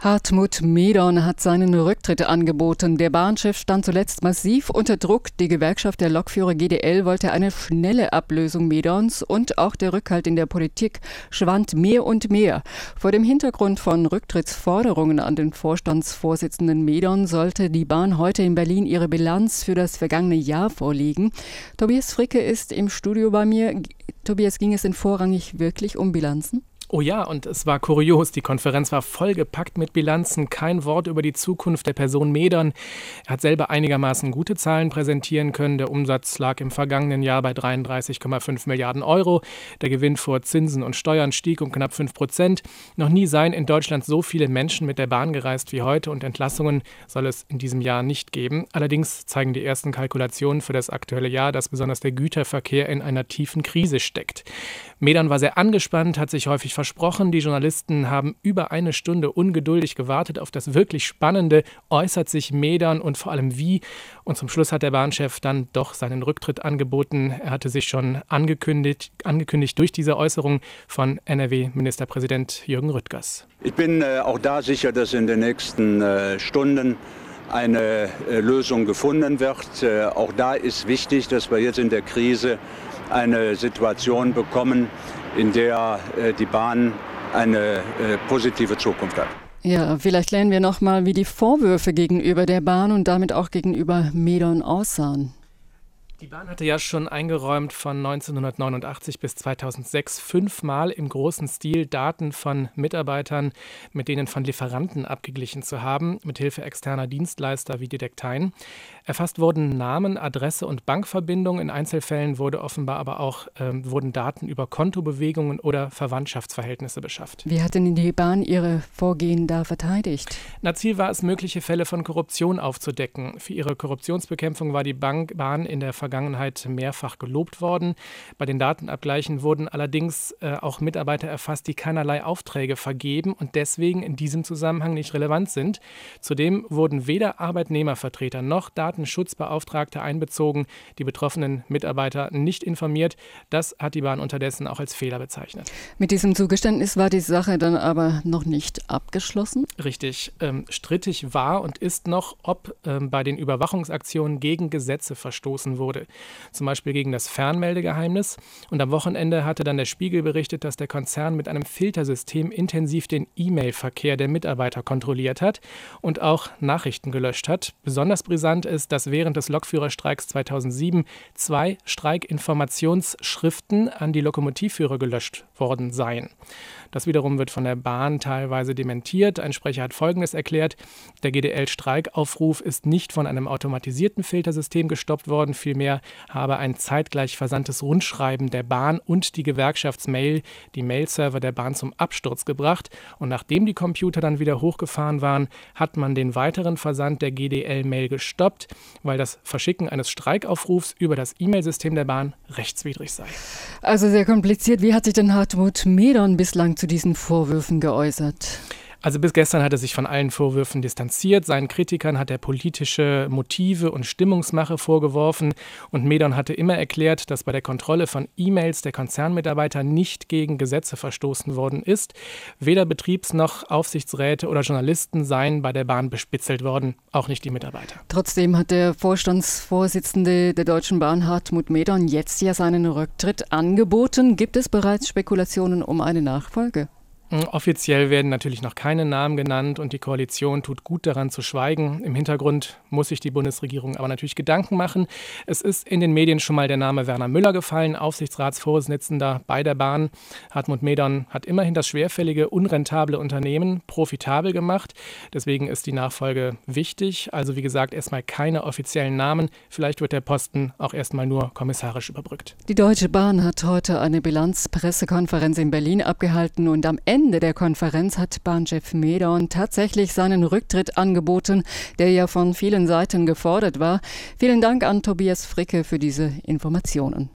Hartmut Medorn hat seinen Rücktritt angeboten. Der Bahnchef stand zuletzt massiv unter Druck. Die Gewerkschaft der Lokführer GDL wollte eine schnelle Ablösung Medorns und auch der Rückhalt in der Politik schwand mehr und mehr. Vor dem Hintergrund von Rücktrittsforderungen an den Vorstandsvorsitzenden Medorn sollte die Bahn heute in Berlin ihre Bilanz für das vergangene Jahr vorlegen. Tobias Fricke ist im Studio bei mir. Tobias, ging es denn vorrangig wirklich um Bilanzen? Oh ja, und es war kurios. Die Konferenz war vollgepackt mit Bilanzen. Kein Wort über die Zukunft der Person Medorn. Er hat selber einigermaßen gute Zahlen präsentieren können. Der Umsatz lag im vergangenen Jahr bei 33,5 Milliarden Euro. Der Gewinn vor Zinsen und Steuern stieg um knapp 5%. Noch nie seien in Deutschland so viele Menschen mit der Bahn gereist wie heute und Entlassungen soll es in diesem Jahr nicht geben. Allerdings zeigen die ersten Kalkulationen für das aktuelle Jahr, dass besonders der Güterverkehr in einer tiefen Krise steckt. Medorn war sehr angespannt, hat sich häufig versprochen. Die Journalisten haben über eine Stunde ungeduldig gewartet auf das wirklich Spannende. Äußert sich Medorn und vor allem wie? Und zum Schluss hat der Bahnchef dann doch seinen Rücktritt angeboten. Er hatte sich schon angekündigt durch diese Äußerung von NRW-Ministerpräsident Jürgen Rüttgers. Ich bin auch da sicher, dass in den nächsten Stunden eine Lösung gefunden wird. Auch da ist wichtig, dass wir jetzt in der Krise eine Situation bekommen, in der die Bahn eine positive Zukunft hat. Ja, vielleicht lernen wir nochmal, wie die Vorwürfe gegenüber der Bahn und damit auch gegenüber Medorn aussahen. Die Bahn hatte ja schon eingeräumt, von 1989 bis 2006 5-mal im großen Stil Daten von Mitarbeitern mit denen von Lieferanten abgeglichen zu haben, mithilfe externer Dienstleister wie Detektein. Erfasst wurden Namen, Adresse und Bankverbindungen. In Einzelfällen wurden Daten über Kontobewegungen oder Verwandtschaftsverhältnisse beschafft. Wie hat denn die Bahn ihre Vorgehen da verteidigt? Ziel war es, mögliche Fälle von Korruption aufzudecken. Für ihre Korruptionsbekämpfung war die Bahn in der Vergangenheit mehrfach gelobt worden. Bei den Datenabgleichen wurden allerdings auch Mitarbeiter erfasst, die keinerlei Aufträge vergeben und deswegen in diesem Zusammenhang nicht relevant sind. Zudem wurden weder Arbeitnehmervertreter noch Datenschutzbeauftragte einbezogen, die betroffenen Mitarbeiter nicht informiert. Das hat die Bahn unterdessen auch als Fehler bezeichnet. Mit diesem Zugeständnis war die Sache dann aber noch nicht abgeschlossen? Richtig. Strittig war und ist noch, ob bei den Überwachungsaktionen gegen Gesetze verstoßen wurde. Zum Beispiel gegen das Fernmeldegeheimnis. Und am Wochenende hatte dann der Spiegel berichtet, dass der Konzern mit einem Filtersystem intensiv den E-Mail-Verkehr der Mitarbeiter kontrolliert hat und auch Nachrichten gelöscht hat. Besonders brisant ist, dass während des Lokführerstreiks 2007 2 Streikinformationsschriften an die Lokomotivführer gelöscht worden seien. Das wiederum wird von der Bahn teilweise dementiert. Ein Sprecher hat Folgendes erklärt: Der GDL-Streikaufruf ist nicht von einem automatisierten Filtersystem gestoppt worden, vielmehr habe ein zeitgleich versandtes Rundschreiben der Bahn und die Gewerkschaftsmail die Mailserver der Bahn zum Absturz gebracht. Und nachdem die Computer dann wieder hochgefahren waren, hat man den weiteren Versand der GDL-Mail gestoppt, weil das Verschicken eines Streikaufrufs über das E-Mail-System der Bahn rechtswidrig sei. Also sehr kompliziert. Wie hat sich denn Hartmut Medorn bislang zu diesen Vorwürfen geäußert? Also bis gestern hat er sich von allen Vorwürfen distanziert. Seinen Kritikern hat er politische Motive und Stimmungsmache vorgeworfen. Und Medorn hatte immer erklärt, dass bei der Kontrolle von E-Mails der Konzernmitarbeiter nicht gegen Gesetze verstoßen worden ist. Weder Betriebs- noch Aufsichtsräte oder Journalisten seien bei der Bahn bespitzelt worden, auch nicht die Mitarbeiter. Trotzdem hat der Vorstandsvorsitzende der Deutschen Bahn, Hartmut Medorn, jetzt ja seinen Rücktritt angeboten. Gibt es bereits Spekulationen um eine Nachfolge? Offiziell werden natürlich noch keine Namen genannt und die Koalition tut gut daran zu schweigen. Im Hintergrund muss sich die Bundesregierung aber natürlich Gedanken machen. Es ist in den Medien schon mal der Name Werner Müller gefallen, Aufsichtsratsvorsitzender bei der Bahn. Hartmut Medorn hat immerhin das schwerfällige, unrentable Unternehmen profitabel gemacht. Deswegen ist die Nachfolge wichtig. Also wie gesagt, erstmal keine offiziellen Namen. Vielleicht wird der Posten auch erstmal nur kommissarisch überbrückt. Die Deutsche Bahn hat heute eine Bilanzpressekonferenz in Berlin abgehalten und am Ende der Konferenz hat Bahnchef Medorn tatsächlich seinen Rücktritt angeboten, der ja von vielen Seiten gefordert war. Vielen Dank an Tobias Fricke für diese Informationen.